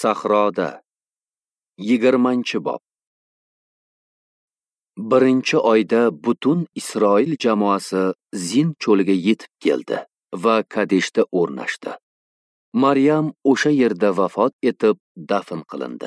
Sahroda 20-bob. Birinchi oyda butun Isroil jamoasi Zin cho'liga yetib keldi va Kadeshda o'rnashdi. Maryam o'sha yerda vafot etib dafn qilindi.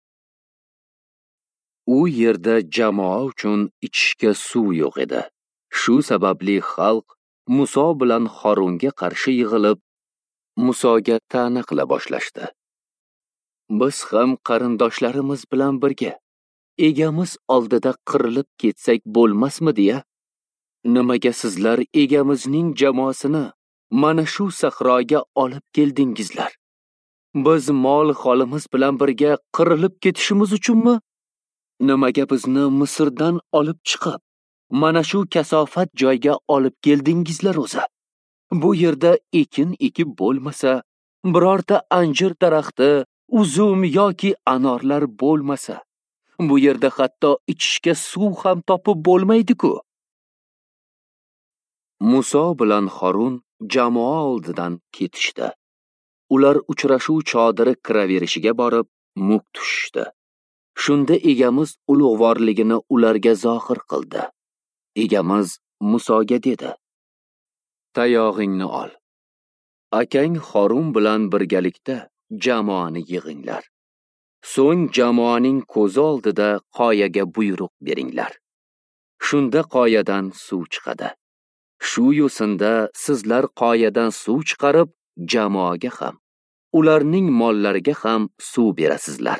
U yerda jamoa uchun ichishga suv yo'q edi. Shu sababli xalq Muso bilan Harunga qarshi yig'ilib, Musoga ta'na qila boshlashdi. Biz ham qarindoshlarimiz bilan birga egamiz oldida qirilib ketsak bo'lmasmi-deya? Nimaga sizlar egamizning jamoasini mana shu sahroga olib keldingizlar? Biz mol holimiz bilan birga qirilib ketishimiz uchunmi? Nimaga bizni Misrdan olib chiqib, mana shu kasofat joyga olib keldingizlar o'zi? Bu yerda ekin ekib bo'lmasa, birorta anjir daraxti, uzum yoki anorlar bo'lmasa, bu yerda hatto ichishga suv ham topib bo'lmaydi-ku. Muso bilan Harun jamoa oldidan ketishdi. Ular uchrashuv chodiri kiraverishiga borib, muk tushishdi. Shunda egamiz ulug'vorligini ularga zohir qildi. Egamiz Musoga dedi: "Tayog'ingni ol. Akang Harun bilan birgalikda jamoani yig'inglar. So'ng jamoaning ko'zi oldida qoyaga buyruq beringlar. Shunda qoyadan suv chiqadi. Shu yo'sinda sizlar qoyadan suv chiqarib, jamoaga ham, ularning mollariga ham suv berasizlar."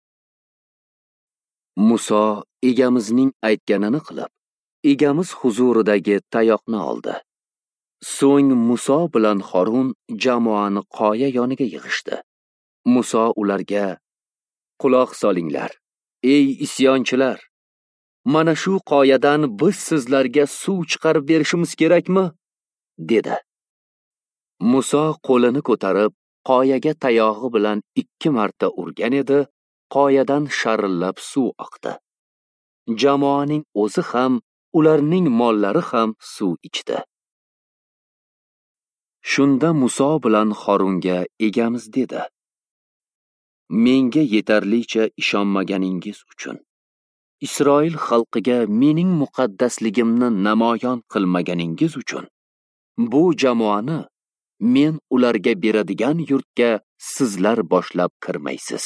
Muso egamizning aytganini qilib, egamiz huzuridagi tayoqni oldi. So'ng Muso bilan Harun jamoani qoya yoniga yig'ishdi. Muso ularga: "Quloq solinglar, ey isyonchilar! Mana shu qoyadan biz sizlarga suv chiqarib berishimiz kerakmi?" dedi. Muso qo'lini ko'tarib, qoyaga tayog'i bilan 2 marta urgan edi, qoyadan sharillab suv oqdi. Jamoaning o'zi ham, ularning mollari ham suv ichdi. Shunda Muso bilan Harunga egamiz dedi: "Menga yetarlicha ishonmaganingiz uchun, Isroil xalqiga mening muqaddasligimni namoyon qilmaganingiz uchun, bu jamoani men ularga beradigan yurtga sizlar boshlab kirmaysiz."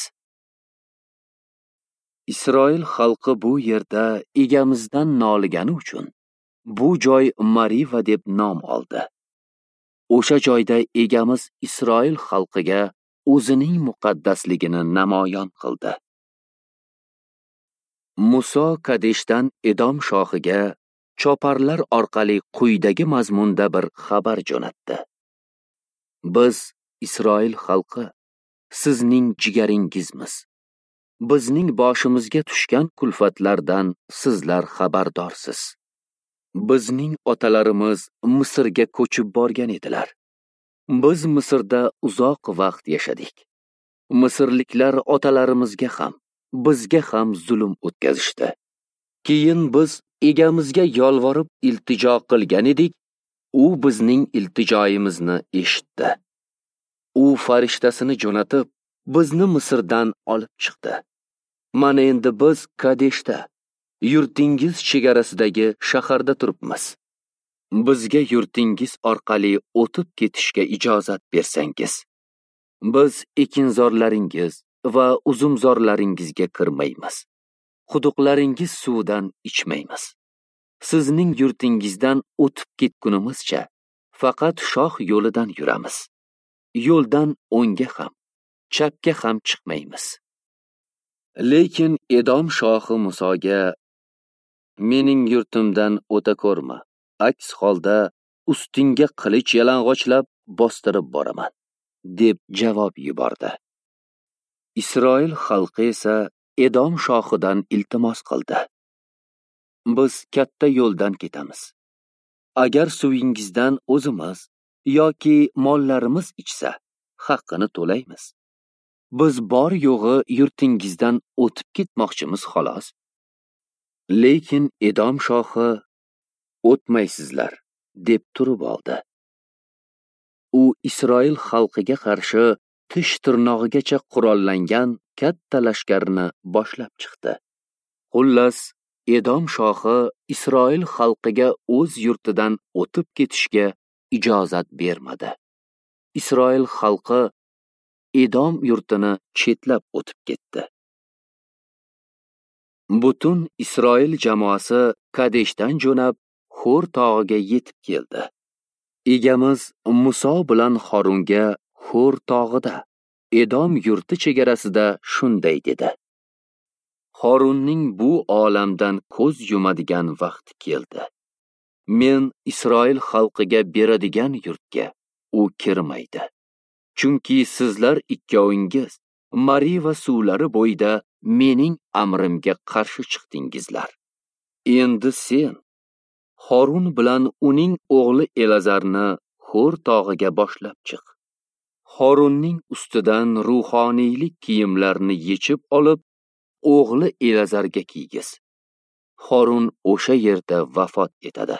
Isroil xalqi bu yerda egamizdan noligani uchun bu joy Mariva deb nom oldi. O'sha joyda egamiz Isroil xalqiga o'zining muqaddasligini namoyon qildi. Muso Kadeshdan Edom shohiga choparlar orqali quyidagi mazmunda bir xabar jo'natdi: "Biz Isroil xalqi sizning jigaringizmiz. Bizning boshimizga tushgan kulfatlardan sizlar xabardorsiz. Bizning otalarimiz Misrga ko'chib borgan edilar. Biz Misrda uzoq vaqt yashadik. Misrliklar otalarimizga ham, bizga ham zulm o'tkazishdi. Keyin biz egamizga yolvorib iltijo qilgan edik, u bizning iltijoyimizni eshitdi. U farishtasini jo'natib, bizni Misrdan olib chiqdi. Mana endi biz Kadeshda, yurtingiz chegarasidagi shaharda turibmiz. Bizga yurtingiz orqali o'tib ketishga ijozat bersangiz, biz ekinzorlaringiz va uzumzorlaringizga kirmaymiz. Quduqlaringiz suvidan ichmaymiz. Sizning yurtingizdan o'tib ketgunimizcha faqat shoh yo'lidan yuramiz. Yo'ldan o'ngga ham, chapga ham chiqmaymiz." Lekin Edom shohi Musoga: "Mening yurtimdan o'ta ko'rma. Aks holda ustingga qilich yalang'ochlab bostirib boraman", deb javob yubordi. Isroil xalqi esa Edom shohidan iltimos qildi: "Biz katta yo'ldan ketamiz. Agar suvingizdan o'zimiz yoki mollarimiz ichsa, haqqini to'laymiz. Biz bor yo'g'i yurtingizdan o'tib ketmoqchimiz xolos." Lekin Edom shohi: "O'tmaysizlar", deb turib oldi. U Isroil xalqiga qarshi tish tirnog'igacha qurollangan katta lashkarni boshlab chiqdi. Xullas, Edom shohi Isroil xalqiga o'z yurtidan o'tib ketishga ijozat bermadi. Isroil xalqi Edom yurtini chetlab o'tib ketdi. Butun Isroil jamoasi Kadeshdan jo'nab Xor tog'iga yetib keldi. Egamiz Muso bilan Xorunga Xor tog'ida, Edom yurti chegarasida shunday dedi: Xorunning bu olamdan ko'z yumadigan vaqti keldi. Men Isroil xalqiga beradigan yurtga u kirmaydi. Chunki sizlar ikkovingiz Mariva suvlari bo'yida mening amrimga qarshi chiqdingizlar. Endi sen Xorun bilan uning o'g'li Elazarni Xor tog'iga boshlab chiq. Xorunning ustidan ruhoniylik kiyimlarini yechib olib, o'g'li Elazarga kiygiz. Xorun o'sha yerda vafot etadi.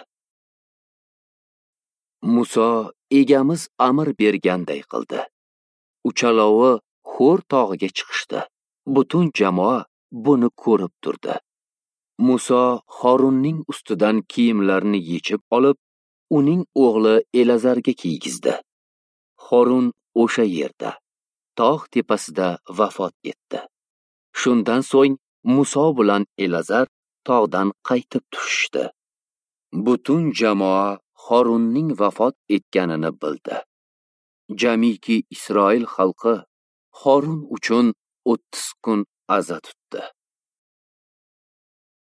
Muso egamiz amr berganday qildi. Uchalovi Xor tog'iga chiqishdi. Butun jamoa buni ko'rib turdi. Muso Xorunning ustidan kiyimlarini yechib olib, uning o'g'li Elazarga kiygizdi. Xorun o'sha yerda, tog' tepasida vafot etdi. Shundan so'ng Muso bilan Elazar tog'dan qaytib tushishdi. Butun jamoa Xorunning vafot etganini bildi. Jamiki Isroil xalqi Xorun uchun 30 kun aza tutdi.